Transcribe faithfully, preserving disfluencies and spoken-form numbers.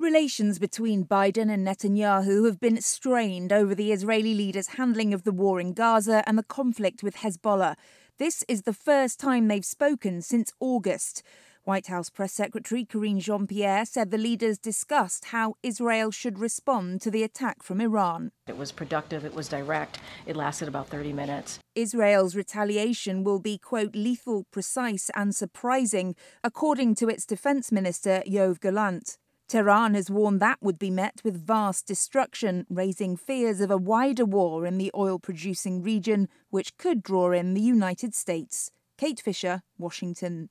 Relations between Biden and Netanyahu have been strained over the Israeli leader's handling of the war in Gaza and the conflict with Hezbollah. This is the first time they've spoken since August. White House Press Secretary Karine Jean-Pierre said the leaders discussed how Israel should respond to the attack from Iran. It was productive, it was direct, it lasted about thirty minutes. Israel's retaliation will be, quote, lethal, precise and surprising, according to its defense minister, Yoav Gallant. Tehran has warned that would be met with vast destruction, raising fears of a wider war in the oil-producing region, which could draw in the United States. Kate Fisher, Washington.